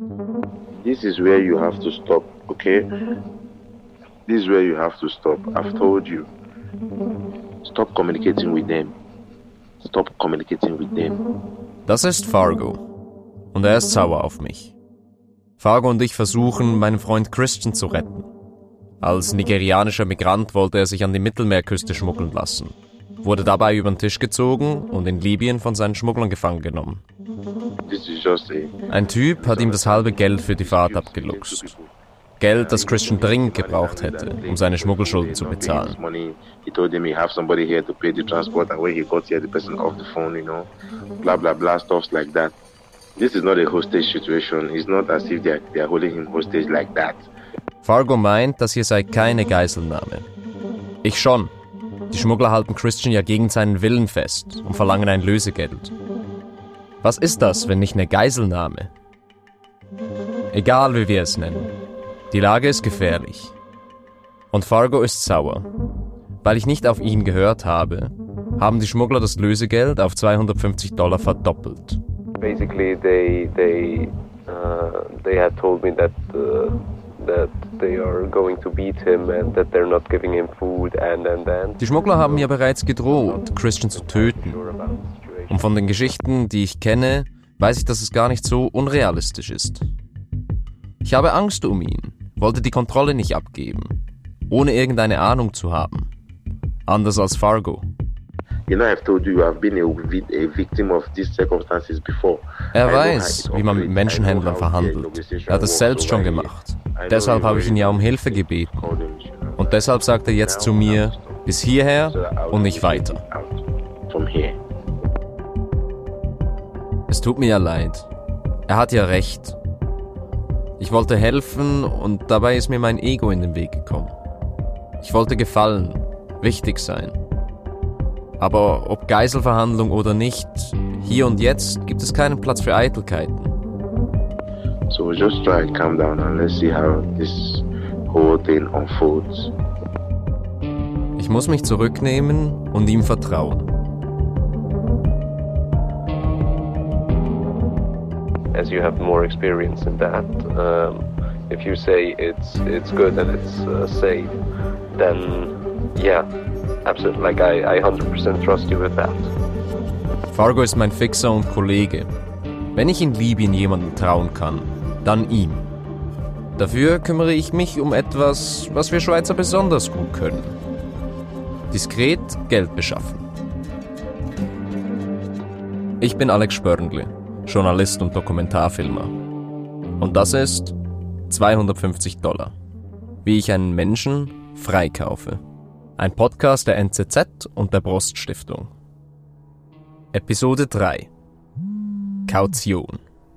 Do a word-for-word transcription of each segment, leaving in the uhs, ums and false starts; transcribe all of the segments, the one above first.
This is where you have to stop, okay? This is where you have to stop. I've told you. Stop communicating with them. Stop communicating with them. Das ist Fargo. Und er ist sauer auf mich. Fargo und ich versuchen, meinen Freund Christian zu retten. Als nigerianischer Migrant wollte er sich an die Mittelmeerküste schmuggeln lassen, wurde dabei über den Tisch gezogen und in Libyen von seinen Schmugglern gefangen genommen. Ein Typ hat ihm das halbe Geld für die Fahrt abgeluchst. Geld, das Christian dringend gebraucht hätte, um seine Schmuggelschulden zu bezahlen. This is not a hostage situation. It's not as if they are, they are holding him hostage like that. Fargo meint, das hier sei keine Geiselnahme. Ich schon. Die Schmuggler halten Christian ja gegen seinen Willen fest und verlangen ein Lösegeld. Was ist das, wenn nicht eine Geiselnahme? Egal, wie wir es nennen. Die Lage ist gefährlich. Und Fargo ist sauer. Weil ich nicht auf ihn gehört habe, haben die Schmuggler das Lösegeld auf zweihundertfünfzig Dollar verdoppelt. Basically, they they uh, they had told me that uh, that they are going to beat him and that they're not giving him food and and then. Die Schmuggler haben mir bereits gedroht, Christian zu töten. Und von den Geschichten, die ich kenne, weiß ich, dass es gar nicht so unrealistisch ist. Ich habe Angst um ihn, wollte die Kontrolle nicht abgeben, ohne irgendeine Ahnung zu haben. Anders als Fargo. You know, I've told you, I've been a, a victim of these circumstances before. Er weiß, wie man mit Menschenhändlern verhandelt. Er hat es selbst schon gemacht. Deshalb habe ich ihn ja um Hilfe gebeten. Und deshalb sagt er jetzt zu mir, bis hierher und nicht weiter. Es tut mir ja leid. Er hat ja recht. Ich wollte helfen und dabei ist mir mein Ego in den Weg gekommen. Ich wollte gefallen, wichtig sein. Aber ob Geiselverhandlung oder nicht, hier und jetzt gibt es keinen Platz für Eitelkeiten. So just try and calm down and let's see how this whole thing unfolds. Ich muss mich zurücknehmen und ihm vertrauen. As you have more experience in that, um, if you say it's it's good and it's uh, safe, then yeah. Absolutely, like I, I one hundred percent trust you with that. Fargo ist mein Fixer und Kollege. Wenn ich in Libyen jemandem trauen kann, dann ihm. Dafür kümmere ich mich um etwas, was wir Schweizer besonders gut können. Diskret Geld beschaffen. Ich bin Alex Spörndli, Journalist und Dokumentarfilmer. Und das ist zweihundertfünfzig Dollar. Wie ich einen Menschen freikaufe. Ein Podcast der N Z Z und der Brost Stiftung. Episode drei. Kaution.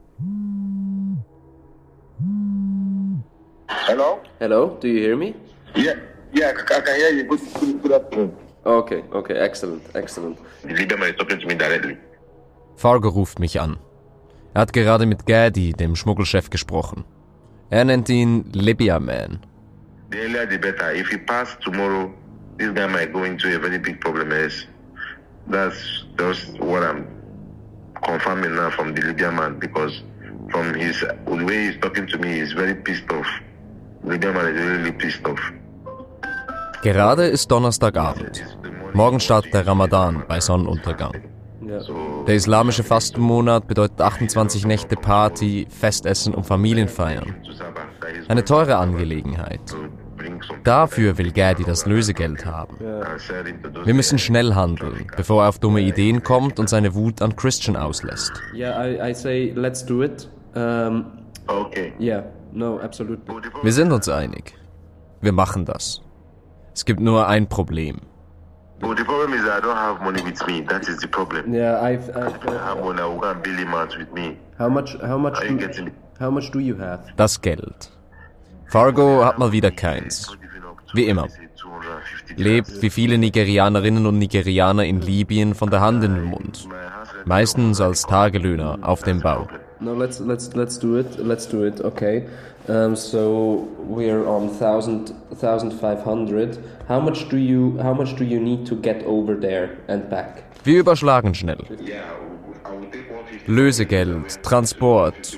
Hello? Hello, do you hear me? Yeah, yeah, I can hear you. Good, good, good afternoon. Okay, okay, excellent, excellent. The Libyan man is talking to me directly. Fargo ruft mich an. Er hat gerade mit Gadi, dem Schmuggelchef, gesprochen. Er nennt ihn Libya Man. The earlier the better. If he pass tomorrow, this guy might go into a very big problem. Yes, that's just what I'm confirming now from the Libyan man, because from his the way he's talking to me, he's very pissed off. The Libyan man is really pissed off. Gerade ist Donnerstagabend. Morgen startet der Ramadan bei Sonnenuntergang. Der islamische Fastenmonat bedeutet achtundzwanzig Nächte Party, Festessen und Familienfeiern. Eine teure Angelegenheit. Dafür will Gadi das Lösegeld haben. Wir müssen schnell handeln, bevor er auf dumme Ideen kommt und seine Wut an Christian auslässt. Yeah, I, I say let's do it. Um, Okay. yeah, no, absolutely. Wir sind uns einig. Wir machen das. Es gibt nur ein Problem. But the problem is I don't have money with me. That is the problem. Yeah, I've. I've I have money. I will go and bill him out with me. how much? How much? Are you Do, getting it? how much do you have? Das Geld. Fargo hat mal wieder keins. Wie immer. Lebt wie viele Nigerianerinnen und Nigerianer in Libyen von der Hand in den Mund. Meistens als Tagelöhner auf dem Bau. No, let's let's let's do it. Let's do it. Okay. Um, so we're on thousand thousand five hundred. How much do you how much do you need to get over there and back? Wir überschlagen schnell. Lösegeld, Transport.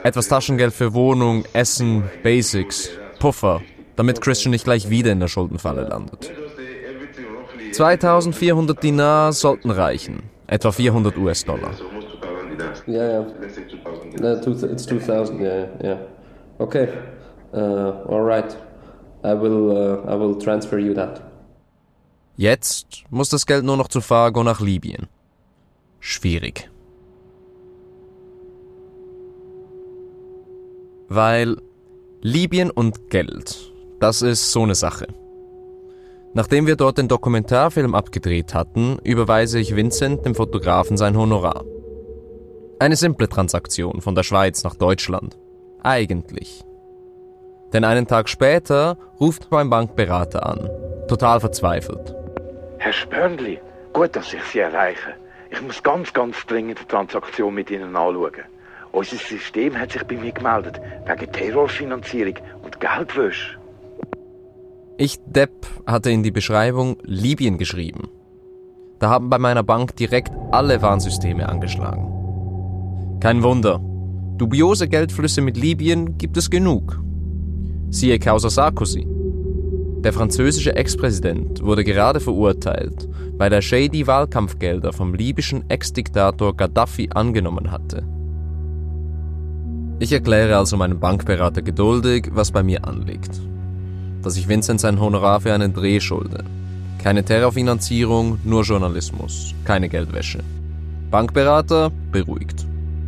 Etwas Taschengeld für Wohnung, Essen, Basics, Puffer, damit Christian nicht gleich wieder in der Schuldenfalle landet. zweitausendvierhundert Dinar sollten reichen, etwa vierhundert US-Dollar. Ja, ja. No, it's two thousand, ja, ja. Okay, uh, alright. I will, uh, I will transfer you that. Jetzt muss das Geld nur noch zu Fargo nach Libyen. Schwierig. Weil Libyen und Geld, das ist so eine Sache. Nachdem wir dort den Dokumentarfilm abgedreht hatten, überweise ich Vincent, dem Fotografen, sein Honorar. Eine simple Transaktion von der Schweiz nach Deutschland. Eigentlich. Denn einen Tag später ruft mein Bankberater an, total verzweifelt. Herr Spörnli, gut, dass ich Sie erreiche. Ich muss ganz, ganz dringend die Transaktion mit Ihnen anschauen. Unser System hat sich bei mir gemeldet, wegen Terrorfinanzierung und Geldwäsche. Ich, Depp, hatte in die Beschreibung Libyen geschrieben. Da haben bei meiner Bank direkt alle Warnsysteme angeschlagen. Kein Wunder. Dubiose Geldflüsse mit Libyen gibt es genug. Siehe Causa Sarkozy. Der französische Ex-Präsident wurde gerade verurteilt, weil er shady Wahlkampfgelder vom libyschen Ex-Diktator Gaddafi angenommen hatte. Ich erkläre also meinem Bankberater geduldig, was bei mir anliegt. Dass ich Vincent sein Honorar für einen Dreh schulde. Keine Terrorfinanzierung, nur Journalismus, keine Geldwäsche. Bankberater beruhigt.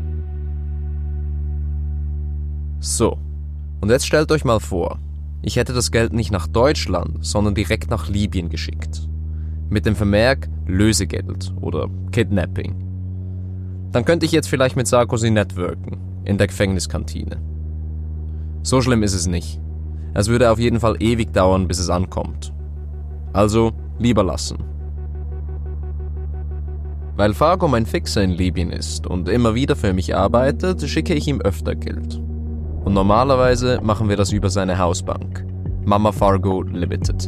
So, und jetzt stellt euch mal vor, ich hätte das Geld nicht nach Deutschland, sondern direkt nach Libyen geschickt. Mit dem Vermerk Lösegeld oder Kidnapping. Dann könnte ich jetzt vielleicht mit Sarkozy networken, in der Gefängniskantine. So schlimm ist es nicht. Es würde auf jeden Fall ewig dauern, bis es ankommt. Also lieber lassen. Weil Fargo mein Fixer in Libyen ist und immer wieder für mich arbeitet, schicke ich ihm öfter Geld. Und normalerweise machen wir das über seine Hausbank, Mama Fargo Limited.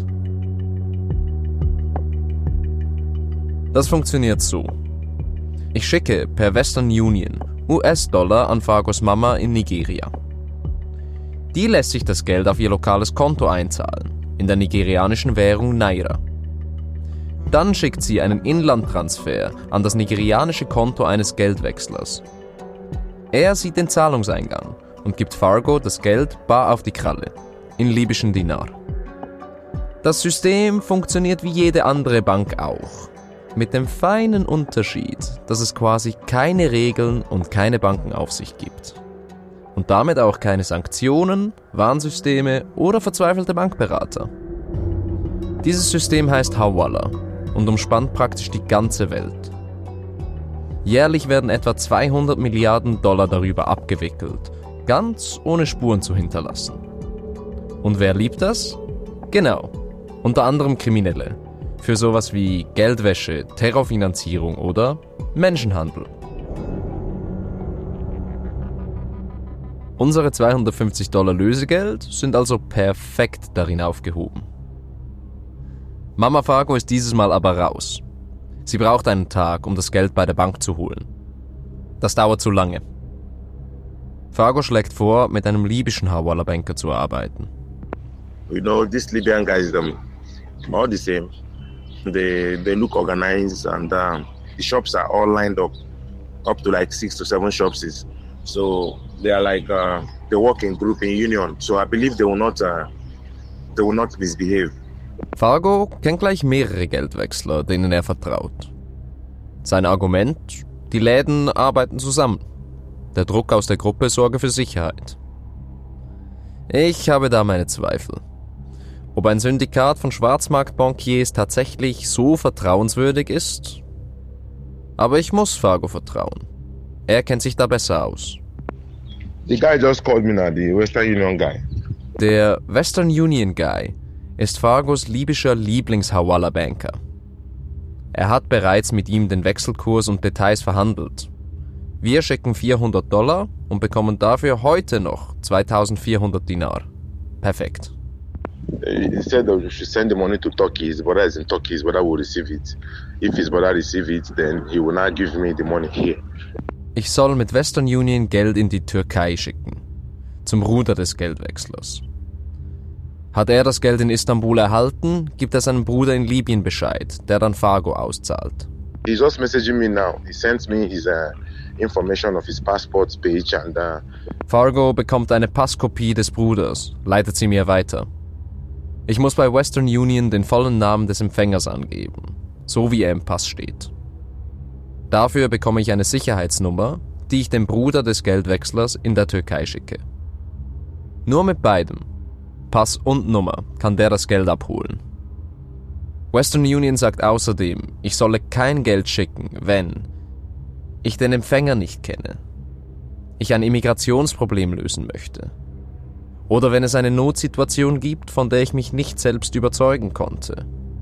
Das funktioniert so. Ich schicke per Western Union U S-Dollar an Fargos Mama in Nigeria. Die lässt sich das Geld auf ihr lokales Konto einzahlen, in der nigerianischen Währung Naira. Dann schickt sie einen Inlandtransfer an das nigerianische Konto eines Geldwechslers. Er sieht den Zahlungseingang und gibt Fargo das Geld bar auf die Kralle, in libyschen Dinar. Das System funktioniert wie jede andere Bank auch, mit dem feinen Unterschied, dass es quasi keine Regeln und keine Bankenaufsicht gibt. Und damit auch keine Sanktionen, Warnsysteme oder verzweifelte Bankberater. Dieses System heißt Hawala und umspannt praktisch die ganze Welt. Jährlich werden etwa zweihundert Milliarden Dollar darüber abgewickelt, ganz ohne Spuren zu hinterlassen. Und wer liebt das? Genau, unter anderem Kriminelle. Für sowas wie Geldwäsche, Terrorfinanzierung oder Menschenhandel. Unsere zweihundertfünfzig Dollar Lösegeld sind also perfekt darin aufgehoben. Mama Fargo ist dieses Mal aber raus. Sie braucht einen Tag, um das Geld bei der Bank zu holen. Das dauert zu lange. Fargo schlägt vor, mit einem libyschen Hawala-Banker zu arbeiten. You know, these Libyan guys, um, all the same. They, they look organized and uh, the shops are all lined up, up to like six to seven shops. So they are like, uh, they work in group, in union. So I believe they will not, uh, they will not misbehave. Fargo kennt gleich mehrere Geldwechsler, denen er vertraut. Sein Argument, die Läden arbeiten zusammen. Der Druck aus der Gruppe sorge für Sicherheit. Ich habe da meine Zweifel. Ob ein Syndikat von Schwarzmarktbankiers tatsächlich so vertrauenswürdig ist? Aber ich muss Fargo vertrauen. Er kennt sich da besser aus. The guy just called me now, the Western Union guy. Der Western Union Guy ist Fargos libyscher Lieblings-Hawala-Banker. Er hat bereits mit ihm den Wechselkurs und Details verhandelt. Wir schicken vierhundert Dollar und bekommen dafür heute noch zweitausendvierhundert Dinar. Perfekt. He said that we should send the money to Turkey. His brother is in Turkey. His brother will receive it. If his brother receive it, then he will not give me the money here. ich soll mit Western Union Geld in die Türkei schicken. Zum Bruder des Geldwechslers. Hat er das Geld in Istanbul erhalten, gibt er seinem Bruder in Libyen Bescheid, der dann Fargo auszahlt. He's just messaging me now. He sent me his uh, information of his passport page and uh, Fargo bekommt eine Passkopie des Bruders, leitet sie mir weiter. Ich muss bei Western Union den vollen Namen des Empfängers angeben, so wie er im Pass steht. Dafür bekomme ich eine Sicherheitsnummer, die ich dem Bruder des Geldwechslers in der Türkei schicke. Nur mit beidem, Pass und Nummer, kann der das Geld abholen. Western Union sagt außerdem, ich solle kein Geld schicken, wenn ich den Empfänger nicht kenne, ich ein Immigrationsproblem lösen möchte oder wenn es eine Notsituation gibt, von der ich mich nicht selbst überzeugen konnte.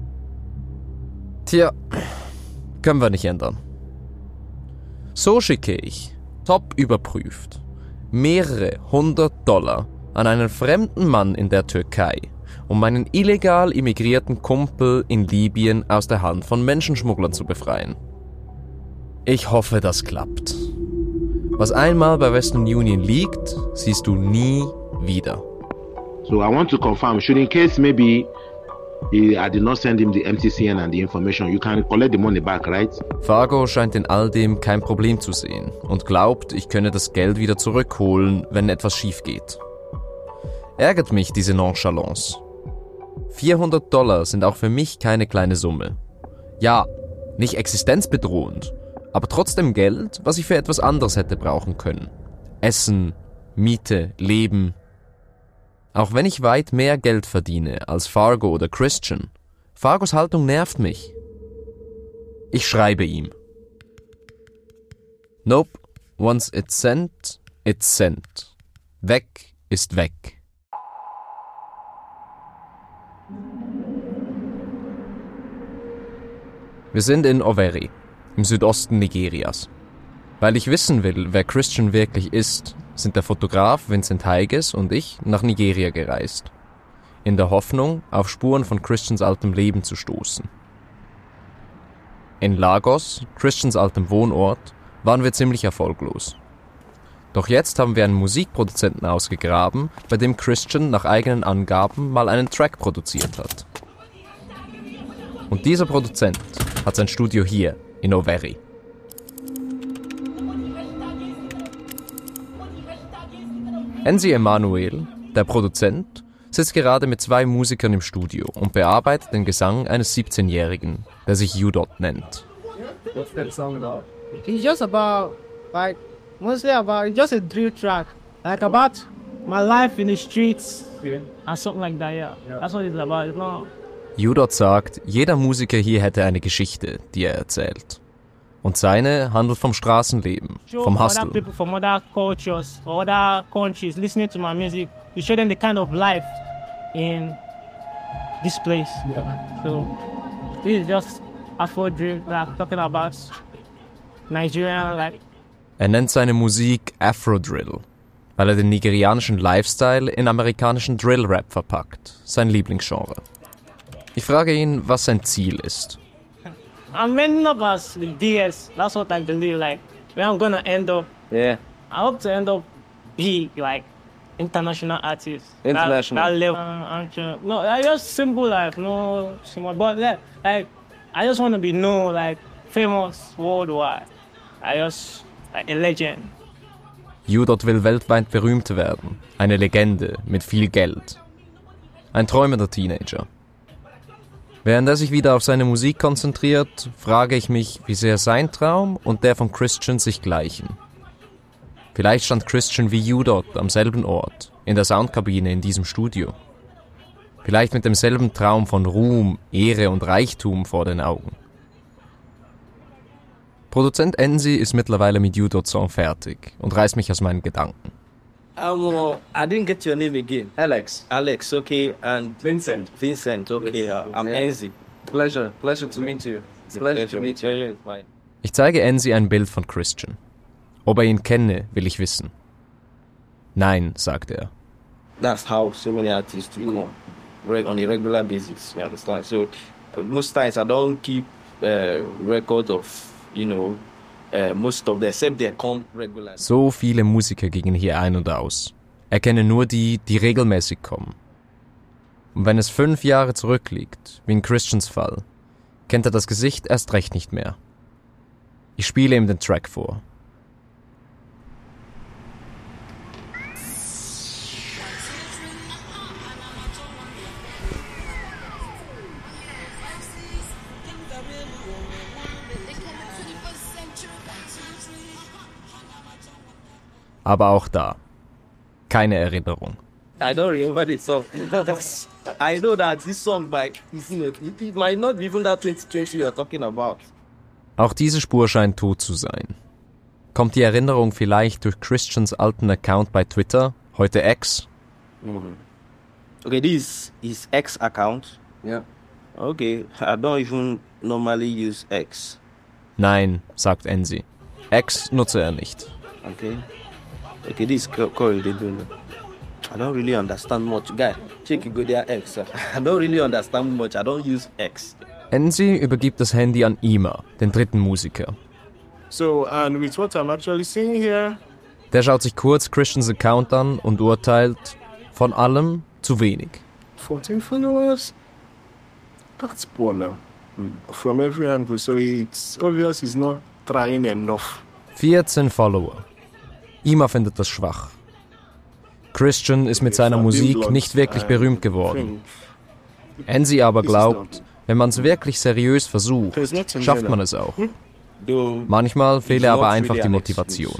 Tja, können wir nicht ändern. So schicke ich, top überprüft, mehrere hundert Dollar an einen fremden Mann in der Türkei, um meinen illegal immigrierten Kumpel in Libyen aus der Hand von Menschenschmugglern zu befreien. Ich hoffe, das klappt. Was einmal bei Western Union liegt, siehst du nie wieder. So I want to confirm, should in case maybe I did not send him the M T C N and the information, you can collect the money back, right? Fargo scheint in all dem kein Problem zu sehen und glaubt, ich könne das Geld wieder zurückholen, wenn etwas schief geht. Ärgert mich diese Nonchalance. vierhundert Dollar sind auch für mich keine kleine Summe. Ja, nicht existenzbedrohend, aber trotzdem Geld, was ich für etwas anderes hätte brauchen können. Essen, Miete, Leben. Auch wenn ich weit mehr Geld verdiene als Fargo oder Christian, Fargos Haltung nervt mich. Ich schreibe ihm. Nope, once it's sent, it's sent. Weg ist weg. Wir sind in Owerri, im Südosten Nigerias. Weil ich wissen will, wer Christian wirklich ist, sind der Fotograf Vincent Heiges und ich nach Nigeria gereist. In der Hoffnung, auf Spuren von Christians altem Leben zu stoßen. In Lagos, Christians altem Wohnort, waren wir ziemlich erfolglos. Doch jetzt haben wir einen Musikproduzenten ausgegraben, bei dem Christian nach eigenen Angaben mal einen Track produziert hat. Und dieser Produzent hat sein Studio hier in Owerri. Enzi Emanuel, der Produzent, sitzt gerade mit zwei Musikern im Studio und bearbeitet den Gesang eines siebzehnjährigen, der sich U-Dot nennt. What's that song about? It's just about, like, mostly about, it's just a drill track. Like about my life in the streets yeah. and something like that, yeah. yeah. That's what it's about. It's not... U-Dot sagt, jeder Musiker hier hätte eine Geschichte, die er erzählt. Und seine handelt vom Straßenleben, vom Hustle. Other people from other cultures, other countries listening to my music, to show them the kind of life in this place. Yeah. So this is just Afro drill that I'm talking about Nigerian like. Er nennt seine Musik Afro Drill, weil er den nigerianischen Lifestyle in amerikanischen Drill-Rap verpackt, sein Lieblingsgenre. Ich frage ihn, was sein Ziel ist. I'm ending up as the D S. That's what I believe. Like, where I'm gonna end up. Yeah. I hope to end up be like international artist. International. That, that level. Uh, no, I just simple life. No, simple. But yeah, like, I just want to be known, like, famous worldwide. I just like a legend. U-Dot will weltweit berühmt werden. Eine Legende mit viel Geld. Ein träumender Teenager. Während er sich wieder auf seine Musik konzentriert, frage ich mich, wie sehr sein Traum und der von Christian sich gleichen. Vielleicht stand Christian wie U-Dot am selben Ort, in der Soundkabine in diesem Studio. Vielleicht mit demselben Traum von Ruhm, Ehre und Reichtum vor den Augen. Produzent Enzi ist mittlerweile mit U-Dot Song fertig und reißt mich aus meinen Gedanken. Um, I didn't get your name again. Alex. Alex, okay, and Vincent. Vincent, okay. Uh, I'm yeah. Enzi. Pleasure, pleasure to meet you. It's a pleasure to meet you. Ich zeige Enzi ein Bild von Christian. Ob er ihn kenne, will ich wissen. Nein, sagt er. That's how so many artists, you know, on a regular basis. You understand? So most times I don't keep uh, record of, you know, So viele Musiker gingen hier ein und aus. Er kenne nur die, die regelmäßig kommen. Und wenn es fünf Jahre zurückliegt, wie in Christians Fall, kennt er das Gesicht erst recht nicht mehr. Ich spiele ihm den Track vor. Aber auch da, keine Erinnerung. I don't remember the song. I know that this song by it, it might not be even that twenty twenty you're talking about. Auch diese Spur scheint tot zu sein. Kommt die Erinnerung vielleicht durch Christians alten Account bei Twitter, heute X? Mm-hmm. Okay, this is X account. Yeah. Okay, I don't even normally use X. Nein, sagt Enzi. X nutze er nicht. Okay. Okay, this call they do. I don't really understand much. Guy, check you go there X. I don't really understand much. I don't use X. Enzi übergibt das Handy an Ima, den dritten Musiker. So, and with what I'm actually seeing here. Der schaut sich kurz Christians Account an und urteilt, von allem zu wenig. fourteen followers? That's poor now. From every angle, so it's obvious he's not trying enough. vierzehn Follower. Ima findet das schwach. Christian ist mit seiner Musik nicht wirklich berühmt geworden. Enzi aber glaubt, wenn man es wirklich seriös versucht, schafft man es auch. Manchmal fehle aber einfach die Motivation.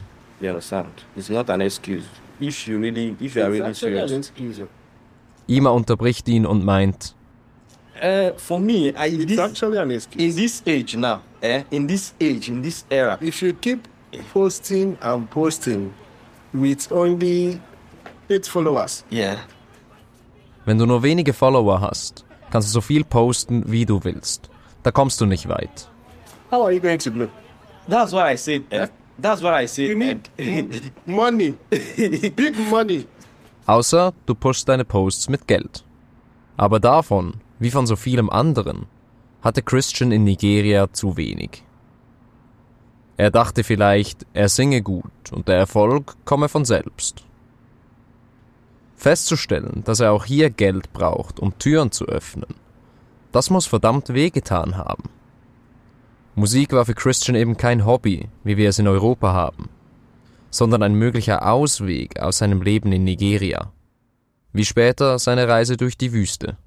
Ima unterbricht ihn und meint, Uh, for me, I, it's this, actually an excuse. In this age now, eh? in this age, in this era, if you keep posting and posting with only eight followers. Yeah. Wenn du nur wenige Follower hast, kannst du so viel posten, wie du willst. Da kommst du nicht weit. How are you going to do? That's what I said. Eh? That's what I said. You need money. Big money. Außer du pushst deine Posts mit Geld. Aber davon, wie von so vielem anderen, hatte Christian in Nigeria zu wenig. Er dachte vielleicht, er singe gut und der Erfolg komme von selbst. Festzustellen, dass er auch hier Geld braucht, um Türen zu öffnen, das muss verdammt wehgetan haben. Musik war für Christian eben kein Hobby, wie wir es in Europa haben, sondern ein möglicher Ausweg aus seinem Leben in Nigeria, wie später seine Reise durch die Wüste.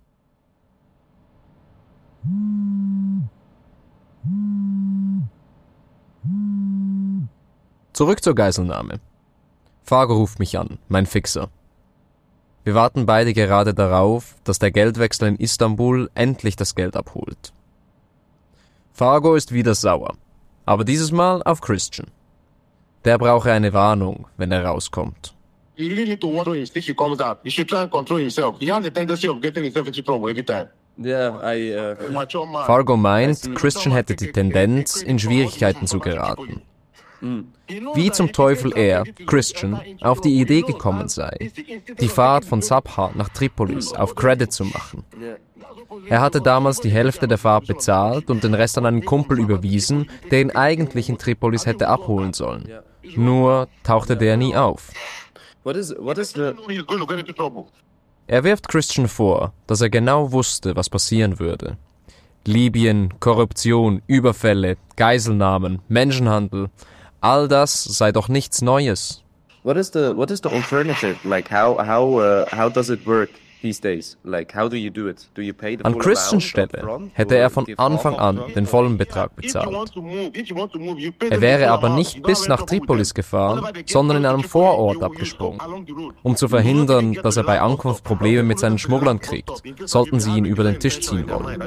Zurück zur Geiselnahme. Fargo ruft mich an, mein Fixer. Wir warten beide gerade darauf, dass der Geldwechsler in Istanbul endlich das Geld abholt. Fargo ist wieder sauer, aber dieses Mal auf Christian. Der brauche eine Warnung, wenn er rauskommt. You really need to watch him if he comes out. He should try and control himself. He has a tendency of getting himself into trouble every time. Yeah, I, uh, Fargo meint, Christian hätte die Tendenz, in Schwierigkeiten zu geraten. Wie zum Teufel er, Christian, auf die Idee gekommen sei, die Fahrt von Sabha nach Tripolis auf Credit zu machen. Er hatte damals die Hälfte der Fahrt bezahlt und den Rest an einen Kumpel überwiesen, der ihn eigentlich in Tripolis hätte abholen sollen. Nur tauchte der nie auf. What is, what is the... Er wirft Christian vor, dass er genau wusste, was passieren würde. Libyen, Korruption, Überfälle, Geiselnahmen, Menschenhandel, all das sei doch nichts Neues. What is the what is the alternative? Like how how uh, how does it work these days? Like how do you do it? Do you pay the An Christians Stelle hätte er von Anfang an den vollen Betrag bezahlt. Er wäre aber nicht bis nach Tripolis gefahren, sondern in einem Vorort abgesprungen, um zu verhindern, dass er bei Ankunft Probleme mit seinen Schmugglern kriegt, sollten sie ihn über den Tisch ziehen wollen.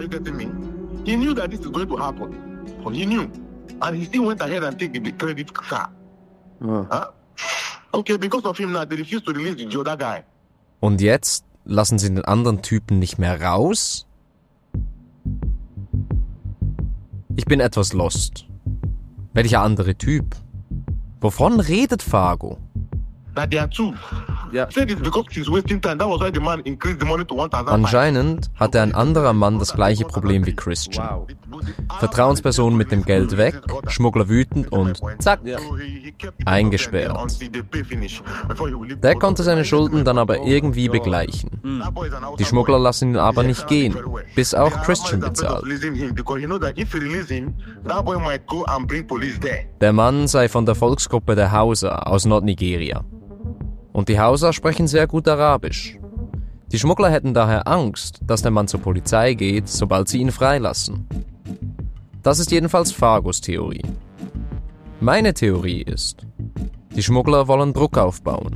And he still went ahead and took the credit card. Oh. Huh? Okay, because of him now, they refused to release the other guy. Und jetzt lassen sie den anderen Typen nicht mehr raus? Ich bin etwas lost. Welcher andere Typ? Wovon redet Fargo? That there are two. Anscheinend hatte ein anderer Mann das gleiche Problem wie Christian. Vertrauensperson mit dem Geld weg, Schmuggler wütend und zack, eingesperrt. Der konnte seine Schulden dann aber irgendwie begleichen. Die Schmuggler lassen ihn aber nicht gehen, bis auch Christian bezahlt. Der Mann sei von der Volksgruppe der Hausa aus Nordnigeria. Und die Hausa sprechen sehr gut Arabisch. Die Schmuggler hätten daher Angst, dass der Mann zur Polizei geht, sobald sie ihn freilassen. Das ist jedenfalls Fargos Theorie. Meine Theorie ist, die Schmuggler wollen Druck aufbauen.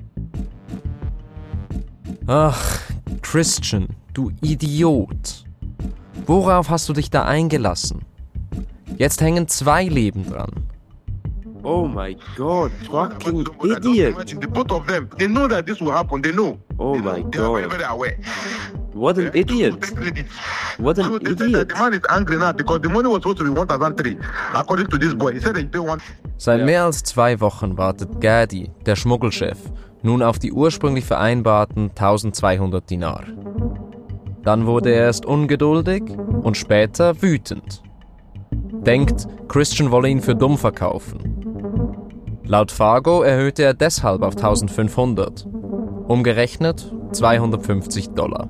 Ach, Christian, du Idiot. Worauf hast du dich da eingelassen? Jetzt hängen zwei Leben dran. Oh my God, fucking idiot. The both of them, they know that this will happen, they know. Oh my They are very, God. very aware. What an idiot. What an So they said that idiot. the man is angry now because the money was supposed to be one thousand three, according to this boy. He said that he paid one. Seit mehr als zwei Wochen wartet Gadi, der Schmuggelchef, nun auf die ursprünglich vereinbarten eintausendzweihundert Dinar. Dann wurde er erst ungeduldig und später wütend. Denkt, Christian wolle ihn für dumm verkaufen. Laut Fargo erhöhte er deshalb auf eintausendfünfhundert. Umgerechnet zweihundertfünfzig Dollar.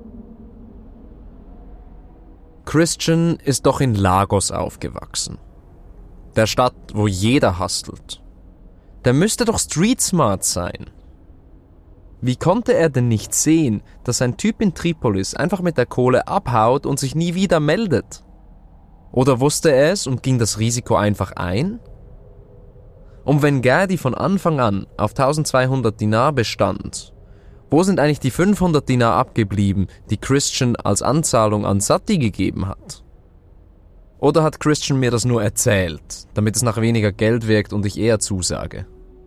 Christian ist doch in Lagos aufgewachsen. Der Stadt, wo jeder hustelt. Der müsste doch street smart sein. Wie konnte er denn nicht sehen, dass ein Typ in Tripolis einfach mit der Kohle abhaut und sich nie wieder meldet? Oder wusste er es und ging das Risiko einfach ein? Und wenn Gadi von Anfang an auf eintausendzweihundert Dinar bestand, wo sind eigentlich die fünfhundert Dinar abgeblieben, die Christian als Anzahlung an Sati gegeben hat? Oder hat Christian mir das nur erzählt, damit es nach weniger Geld wirkt und ich eher zusage?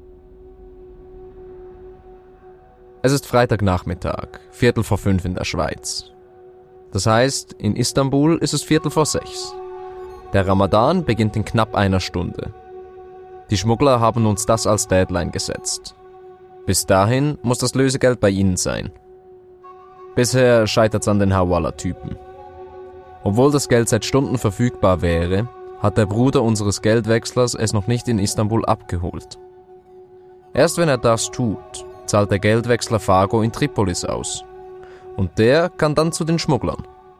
Es ist Freitagnachmittag, Viertel vor fünf in der Schweiz. Das heißt, in Istanbul ist es Viertel vor sechs. Der Ramadan beginnt in knapp einer Stunde. Die Schmuggler haben uns das als Deadline gesetzt. Bis dahin muss das Lösegeld bei ihnen sein. Bisher scheitert es an den Hawala-Typen. Obwohl das Geld seit Stunden verfügbar wäre, hat der Bruder unseres Geldwechslers es noch nicht in Istanbul abgeholt. Erst wenn er das tut, zahlt der Geldwechsler Fargo in Tripolis aus. Und der kann dann zu den Schmugglern.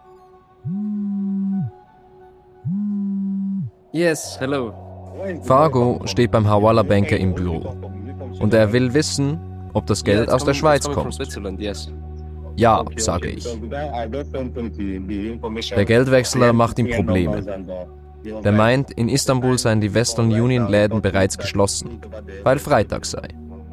Yes, hello. Fargo steht beim Hawala-Banker im Büro. Und er will wissen, ob das Geld aus der Schweiz kommt. Ja, sage ich. Der Geldwechsler macht ihm Probleme. Der meint, in Istanbul seien die Western Union Läden bereits geschlossen, weil Freitag sei.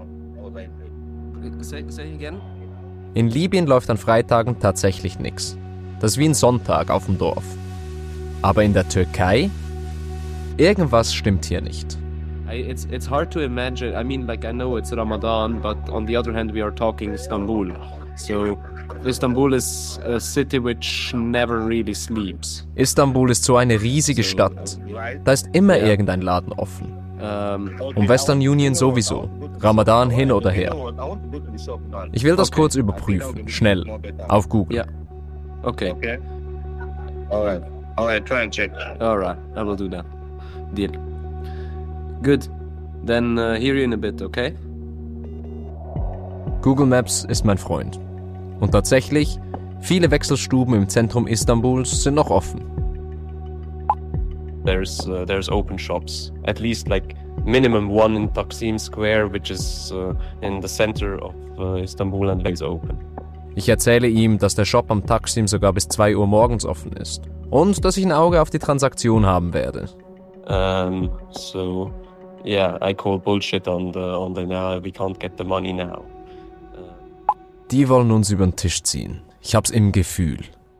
In Libyen läuft an Freitagen tatsächlich nichts. Das ist wie ein Sonntag auf dem Dorf. Aber in der Türkei? Irgendwas stimmt hier nicht. It's it's hard to imagine. I mean, like I know it's Ramadan, but on the other hand, we are talking Istanbul. So Istanbul is a city which never really sleeps. Istanbul ist so eine riesige Stadt. Da ist immer Ja. irgendein Laden offen. Um, Und Western Union sowieso. Ramadan hin oder her. Ich will das Okay. kurz überprüfen. Schnell. Auf Google. Yeah. Okay. Alright. Alright, try and check. All right. I will do that. Deal. Good. Then uh, hear you in a bit, okay? Google Maps ist mein Freund. Und tatsächlich, viele Wechselstuben im Zentrum Istanbuls sind noch offen. There's uh, there's open shops, at least like minimum one in Taksim Square, which is uh, in the center of uh, Istanbul and is open. Ich erzähle ihm, dass der Shop am Taksim sogar bis zwei Uhr morgens offen ist. Und dass ich ein Auge auf die Transaktion haben werde. Um, so yeah, I call bullshit on the on the now we can't get the money now. Die wollen uns über den Tisch ziehen. Ich hab's im Gefühl.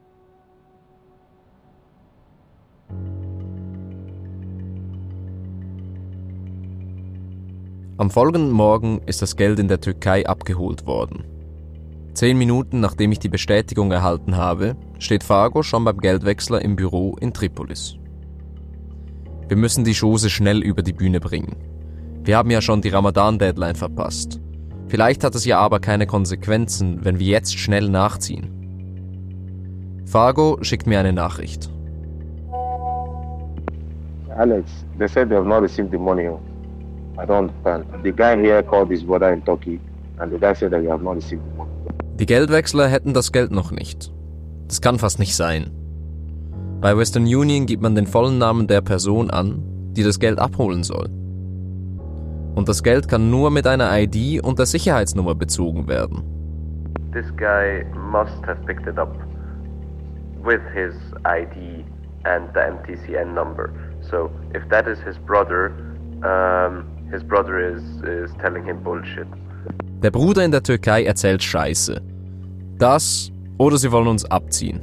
Am folgenden Morgen ist das Geld in der Türkei abgeholt worden. Zehn Minuten nachdem ich die Bestätigung erhalten habe, steht Fargo schon beim Geldwechsler im Büro in Tripolis. Wir müssen die Chose schnell über die Bühne bringen. Wir haben ja schon die Ramadan-Deadline verpasst. Vielleicht hat es ja aber keine Konsequenzen, wenn wir jetzt schnell nachziehen. Fargo schickt mir eine Nachricht. Alex, they said they have not received the money. I don't understand. The guy here called his brother in Turkey and the guy said that you have not received the money. Die Geldwechsler hätten das Geld noch nicht. Das kann fast nicht sein. Bei Western Union gibt man den vollen Namen der Person an, die das Geld abholen soll. Und das Geld kann nur mit einer I D und der Sicherheitsnummer bezogen werden. This guy must have picked it up with his I D and the M T C N number. So if that is his brother, um, his brother is, is telling him bullshit. Der Bruder in der Türkei erzählt Scheiße. Das oder sie wollen uns abziehen.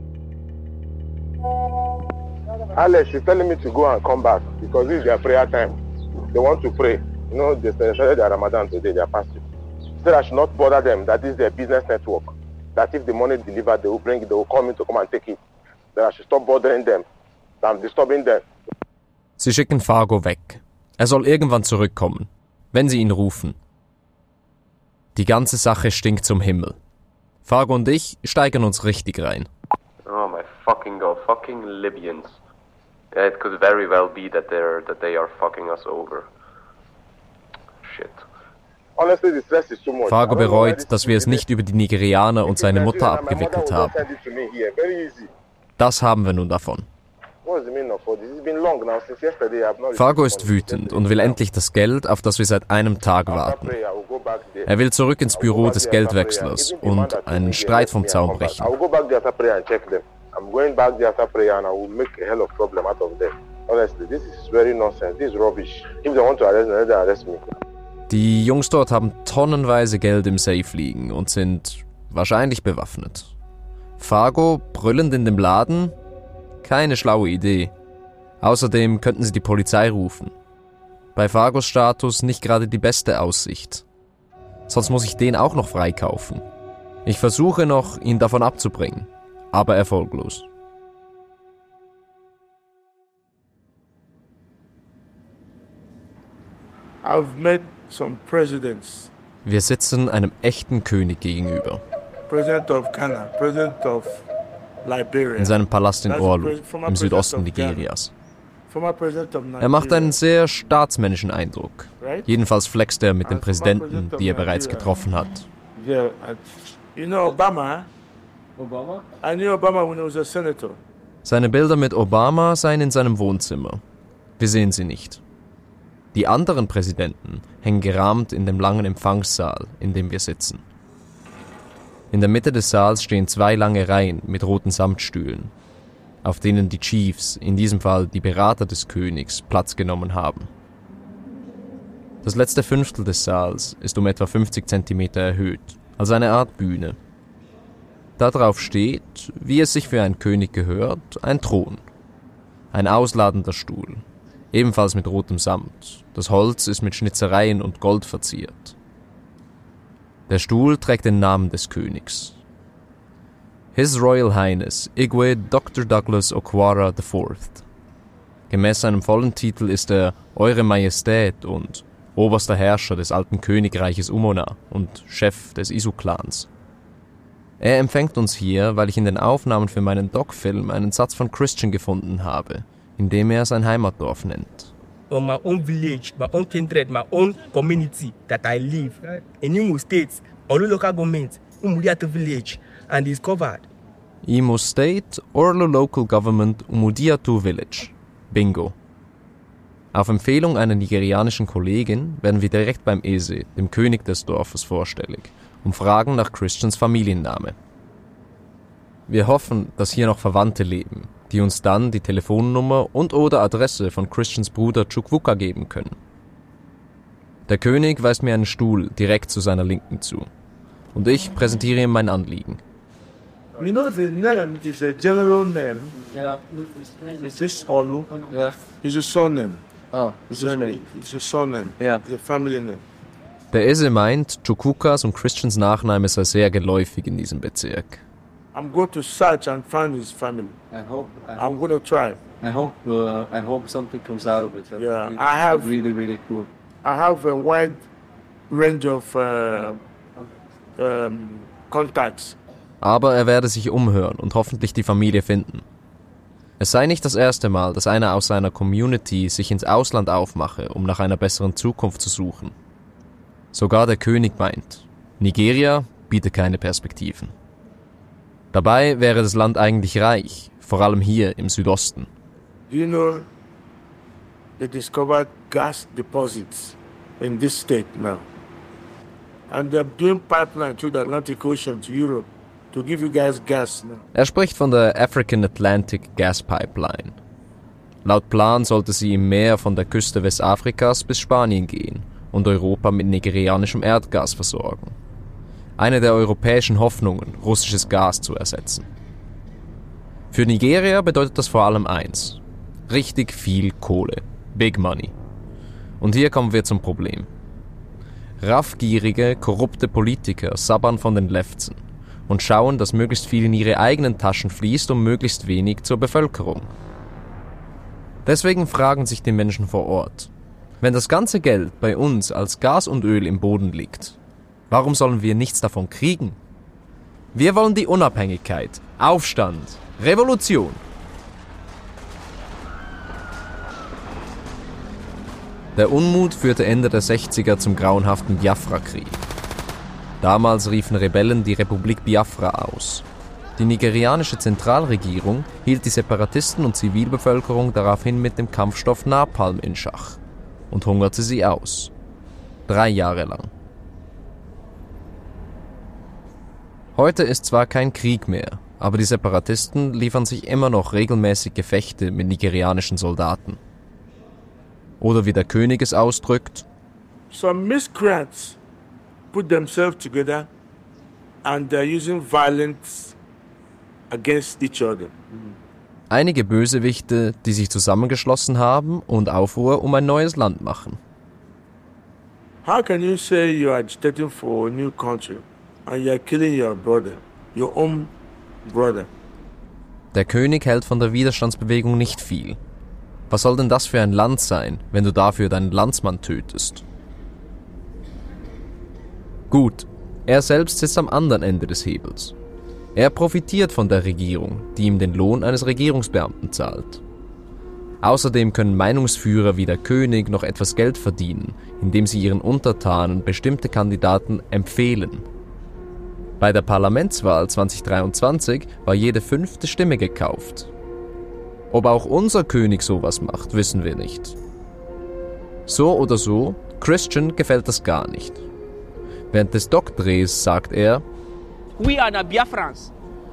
Alex is telling me to go and come back because this is their prayer time. They want to pray. You know, they started their Ramadan today, their fasting. So I should not bother them. That is their business network. That if the money delivered, they will bring it, they will come in to come and take it. That I should stop bothering them. I'm disturbing them. Sie schicken Fargo weg. Er soll irgendwann zurückkommen, wenn sie ihn rufen. Die ganze Sache stinkt zum Himmel. Fargo und ich steigern uns richtig rein. Oh my fucking god, fucking Libyans. Yeah, it could very well be that they're that they are fucking us over. Shit. Honestly, the stress is too much. Fargo bereut, dass wir es nicht über die Nigerianer und seine Mutter abgewickelt haben. Das haben wir nun davon. Fargo ist wütend und will endlich das Geld, auf das wir seit einem Tag warten. Er will zurück ins Büro des Geldwechslers und einen Streit vom Zaun brechen. Die Jungs dort haben tonnenweise Geld im Safe liegen und sind wahrscheinlich bewaffnet. Fargo brüllend in dem Laden? Keine schlaue Idee. Außerdem könnten sie die Polizei rufen. Bei Fargos Status nicht gerade die beste Aussicht. Sonst muss ich den auch noch freikaufen. Ich versuche noch, ihn davon abzubringen, aber erfolglos. I've met some presidents. Wir sitzen einem echten König gegenüber. President of Ghana, President of Liberia. In seinem Palast in Orlu, im Südosten Nigerias. Er macht einen sehr staatsmännischen Eindruck. Jedenfalls flext er mit den Präsidenten, die er bereits getroffen hat. Seine Bilder mit Obama seien in seinem Wohnzimmer. Wir sehen sie nicht. Die anderen Präsidenten hängen gerahmt in dem langen Empfangssaal, in dem wir sitzen. In der Mitte des Saals stehen zwei lange Reihen mit roten Samtstühlen, auf denen die Chiefs, in diesem Fall die Berater des Königs, Platz genommen haben. Das letzte Fünftel des Saals ist um etwa fünfzig Zentimeter erhöht, also eine Art Bühne. Darauf steht, wie es sich für einen König gehört, ein Thron. Ein ausladender Stuhl, ebenfalls mit rotem Samt. Das Holz ist mit Schnitzereien und Gold verziert. Der Stuhl trägt den Namen des Königs. His Royal Highness Igwe Doktor Douglas Okwara der Vierte. Gemäß seinem vollen Titel ist er Eure Majestät und oberster Herrscher des alten Königreiches Umona und Chef des Isu-Clans. Er empfängt uns hier, weil ich in den Aufnahmen für meinen Doc-Film einen Satz von Christian gefunden habe, in dem er sein Heimatdorf nennt. On my own village, my own kindred, my own community that I live in Imo State, Orlu local government, Umudiatu village, and is covered. Imo State, Orlu local government, Umudiatu village. Bingo. Auf Empfehlung einer nigerianischen Kollegin werden wir direkt beim Ese, dem König des Dorfes, vorstellig und fragen nach Christians Familienname. Wir hoffen, dass hier noch Verwandte leben, die uns dann die Telefonnummer und oder Adresse von Christians Bruder Chukwuka geben können. Der König weist mir einen Stuhl direkt zu seiner Linken zu und ich präsentiere ihm mein Anliegen. You know the name is a general name. Yeah. It's this Orlu. Yeah. It's a surname. Oh, it's a surname. It's a surname. Yeah. It's a family name. Der Ese meint, Chukwukas und Christians Nachname sei sehr geläufig in diesem Bezirk. I'm going to search and find his family. I hope. I hope I'm going to try. I hope. Uh, I hope something comes out of it. Yeah, I have really, really cool. I have a wide range of uh, um, contacts. Aber er werde sich umhören und hoffentlich die Familie finden. Es sei nicht das erste Mal, dass einer aus seiner Community sich ins Ausland aufmache, um nach einer besseren Zukunft zu suchen. Sogar der König meint, Nigeria bietet keine Perspektiven. Dabei wäre das Land eigentlich reich, vor allem hier im Südosten. Do you know, they discovered gas deposits in this state now. And they're doing pipeline through the Atlantic Ocean to Europe to give you guys gas now. Er spricht von der African Atlantic Gas Pipeline. Laut Plan sollte sie im Meer von der Küste Westafrikas bis Spanien gehen und Europa mit nigerianischem Erdgas versorgen. Eine der europäischen Hoffnungen, russisches Gas zu ersetzen. Für Nigeria bedeutet das vor allem eins: richtig viel Kohle. Big Money. Und hier kommen wir zum Problem. Raffgierige, korrupte Politiker sabbern von den Lefzen und schauen, dass möglichst viel in ihre eigenen Taschen fließt und möglichst wenig zur Bevölkerung. Deswegen fragen sich die Menschen vor Ort: Wenn das ganze Geld bei uns als Gas und Öl im Boden liegt, warum sollen wir nichts davon kriegen? Wir wollen die Unabhängigkeit, Aufstand, Revolution. Der Unmut führte Ende der sechziger zum grauenhaften Biafra-Krieg. Damals riefen Rebellen die Republik Biafra aus. Die nigerianische Zentralregierung hielt die Separatisten und Zivilbevölkerung daraufhin mit dem Kampfstoff Napalm in Schach und hungerte sie aus. Drei Jahre lang. Heute ist zwar kein Krieg mehr, aber die Separatisten liefern sich immer noch regelmäßig Gefechte mit nigerianischen Soldaten. Oder wie der König es ausdrückt: Some miscreants put themselves together and they're using violence against each other. Einige Bösewichte, die sich zusammengeschlossen haben und Aufruhr um ein neues Land machen. How can you say you are agitating for a new country and you are killing your brother, your own brother? Der König hält von der Widerstandsbewegung nicht viel. Was soll denn das für ein Land sein, wenn du dafür deinen Landsmann tötest? Gut, er selbst sitzt am anderen Ende des Hebels. Er profitiert von der Regierung, die ihm den Lohn eines Regierungsbeamten zahlt. Außerdem können Meinungsführer wie der König noch etwas Geld verdienen, indem sie ihren Untertanen bestimmte Kandidaten empfehlen. Bei der Parlamentswahl zwanzig dreiundzwanzig war jede fünfte Stimme gekauft. Ob auch unser König sowas macht, wissen wir nicht. So oder so, Christian gefällt das gar nicht. Während des Doc-Drehs sagt er: We are the Biafrans.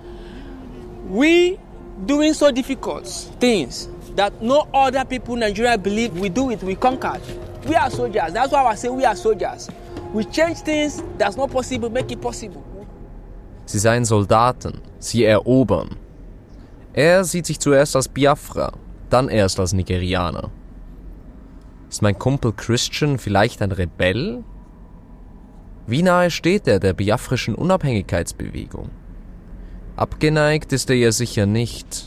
We doing so difficult things that no other people in Nigeria believe we do it, we conquered. We are soldiers. That's why I say we are soldiers. We change things that's not possible, make it possible. Sie seien Soldaten, sie erobern. Er sieht sich zuerst als Biafra, dann erst als Nigerianer. Ist mein Kumpel Christian vielleicht ein Rebell? Wie nahe steht er der biafrischen Unabhängigkeitsbewegung? Abgeneigt ist er ihr sicher nicht.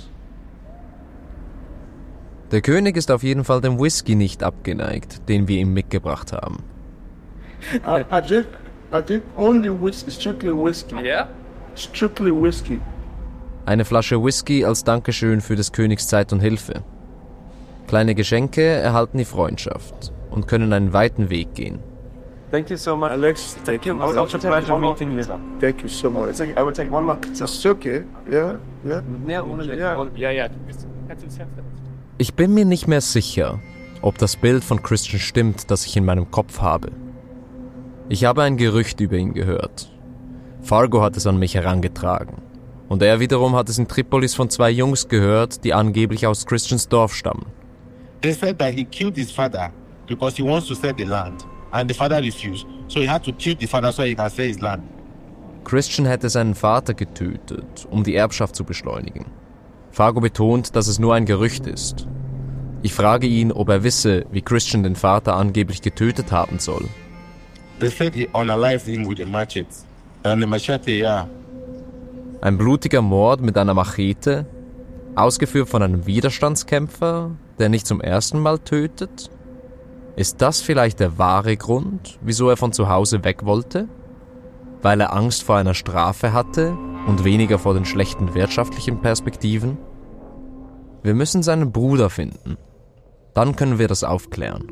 Der König ist auf jeden Fall dem Whisky nicht abgeneigt, den wir ihm mitgebracht haben. I, I drink, I drink only whiskey, strictly whiskey. Yeah? Strictly whiskey. Eine Flasche Whisky als Dankeschön für des Königs Zeit und Hilfe. Kleine Geschenke erhalten die Freundschaft und können einen weiten Weg gehen. Thank you so much, Alex. Thank you. It was such a pleasure meeting you. Thank you so much. I would take one more. That's okay. Yeah, yeah. Yeah, yeah, yeah. Ich bin mir nicht mehr sicher, ob das Bild von Christian stimmt, das ich in meinem Kopf habe. Ich habe ein Gerücht über ihn gehört. Fargo hat es an mich herangetragen. Und er wiederum hat es in Tripolis von zwei Jungs gehört, die angeblich aus Christians Dorf stammen. They said that he killed his father because he wants to sell the land. And the father refused. So he had to kill the father so he can sell his land. Christian hätte seinen Vater getötet, um die Erbschaft zu beschleunigen. Fargo betont, dass es nur ein Gerücht ist. Ich frage ihn, ob er wisse, wie Christian den Vater angeblich getötet haben soll. They said he unalived him with a machete. And the machete, yeah. Ein blutiger Mord mit einer Machete, ausgeführt von einem Widerstandskämpfer, der nicht zum ersten Mal tötet? Ist das vielleicht der wahre Grund, wieso er von zu Hause weg wollte? Weil er Angst vor einer Strafe hatte und weniger vor den schlechten wirtschaftlichen Perspektiven? Wir müssen seinen Bruder finden. Dann können wir das aufklären.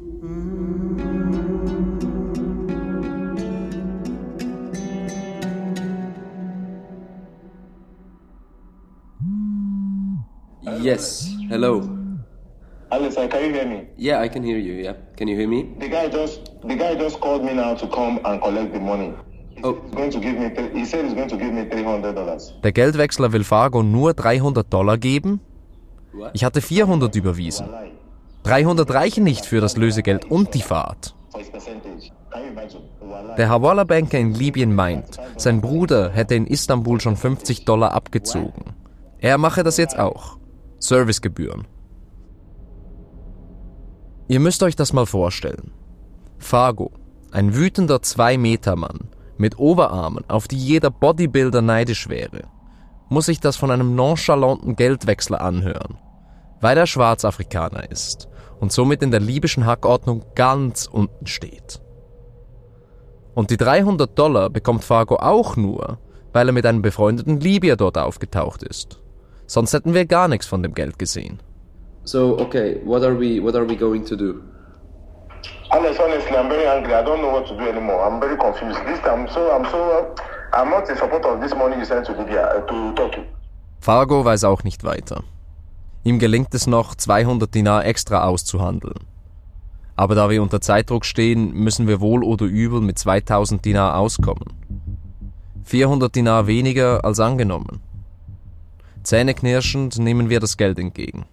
Yes, hello. Alex, can you hear me? Yeah, I can hear you, yeah. Can you hear me? The guy just the guy just called me now to come and collect the money. Oh. He's going to give me th- he said he's going to give me three hundred dollars. Der Geldwechsler will Fargo nur dreihundert Dollar geben? Ich hatte vierhundert überwiesen. dreihundert reichen nicht für das Lösegeld und die Fahrt. Der Hawala-Banker in Libyen meint, sein Bruder hätte in Istanbul schon fünfzig Dollar abgezogen. Er mache das jetzt auch. Servicegebühren. Ihr müsst euch das mal vorstellen. Fargo, ein wütender Zwei-Meter-Mann mit Oberarmen, auf die jeder Bodybuilder neidisch wäre, muss sich das von einem nonchalanten Geldwechsler anhören, weil er Schwarzafrikaner ist und somit in der libyschen Hackordnung ganz unten steht. Und die dreihundert Dollar bekommt Fargo auch nur, weil er mit einem befreundeten Libyer dort aufgetaucht ist. Sonst hätten wir gar nichts von dem Geld gesehen. So, okay, what are we what are we going to do? Alex, honestly, I'm very angry. I don't know what to do anymore. I'm very confused. This time, so I'm so I'm not in support of this money you sent to Libya to Turkey. Fargo weiß auch nicht weiter. Ihm gelingt es noch, zweihundert Dinar extra auszuhandeln. Aber da wir unter Zeitdruck stehen, müssen wir wohl oder übel mit zweitausend Dinar auskommen. vierhundert Dinar weniger als angenommen. Zähneknirschend nehmen wir das Geld entgegen.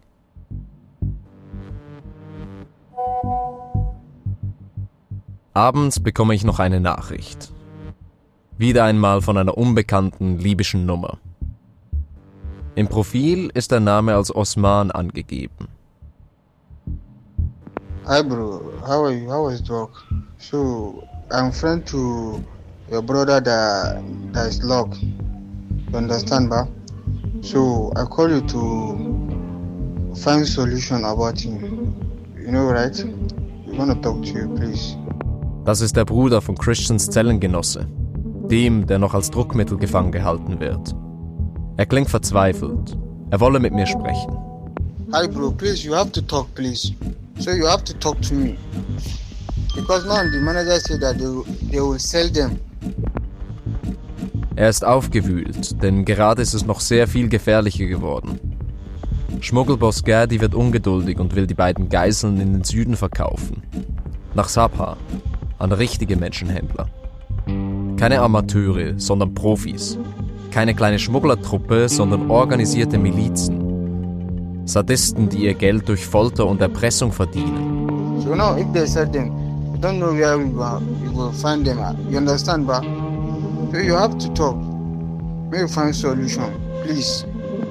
Abends bekomme ich noch eine Nachricht. Wieder einmal von einer unbekannten libyschen Nummer. Im Profil ist der Name als Osman angegeben. Hi bro, how are you? How was work? So, I'm friend to your brother that, that is locked. You understand, ba? So, I call you to find solution about him. You know, right? We want to talk to you, please. Das ist der Bruder von Christians Zellengenosse, dem, der noch als Druckmittel gefangen gehalten wird. Er klingt verzweifelt. Er wolle mit mir sprechen. Hi bro, please, you have to talk, please. So you have to talk to me. Because now the manager said that they, they will sell them. Er ist aufgewühlt, denn gerade ist es noch sehr viel gefährlicher geworden. Schmuggelboss Gerdi wird ungeduldig und will die beiden Geiseln in den Süden verkaufen. Nach Sabha, an richtige Menschenhändler. Keine Amateure, sondern Profis. Keine kleine Schmugglertruppe, sondern organisierte Milizen. Sadisten, die ihr Geld durch Folter und Erpressung verdienen. So now if they sell them, we don't know where we will, we will find them. You understand, ba? So you have to talk. Maybe find solution, please.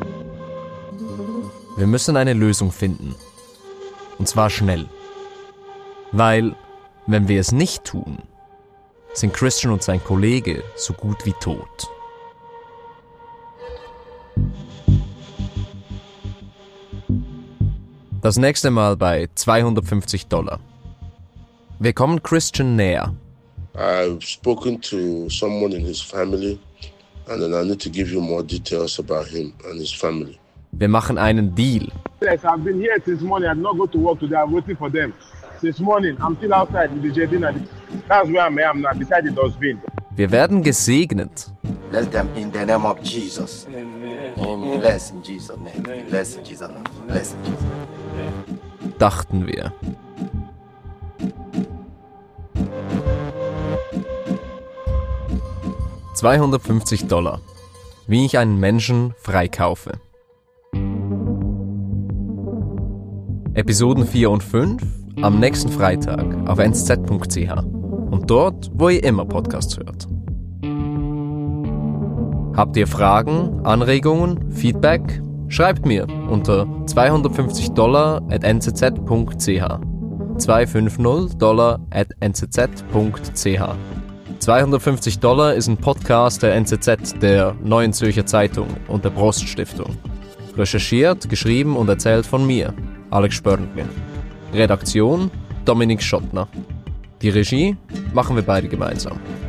Wir müssen eine Lösung finden. Und zwar schnell. Weil, wenn wir es nicht tun, sind Christian und sein Kollege so gut wie tot. Das nächste Mal bei zweihundertfünfzig Dollar. Wir kommen Christian näher. I've spoken to someone in his family and then I need to give you more details about him and his family. Wir machen einen Deal. Yes, I've been here since morning. I did not go to work today. I'm waiting for them. Since morning, I'm still outside with the J D. That's where I am now, beside the dustbin. Wir werden gesegnet. Bless them in the name of Jesus. Amen. Bless in Jesus' name. Bless in Jesus' name. Bless in Jesus' name. Dachten wir. zweihundertfünfzig Dollar. Wie ich einen Menschen freikaufe. Episoden vier und fünf am nächsten Freitag auf n z z punkt c h und dort, wo ihr immer Podcasts hört. Habt ihr Fragen, Anregungen, Feedback? Schreibt mir unter zweihundertfünfzig Dollar at n z z punkt c h. zweihundertfünfzig Dollar at n z z punkt c h. zweihundertfünfzig Dollar ist ein Podcast der N Z Z, der Neuen Zürcher Zeitung und der Brost Stiftung. Recherchiert, geschrieben und erzählt von mir, Alex Spörndli. Redaktion Dominik Schottner. Die Regie machen wir beide gemeinsam.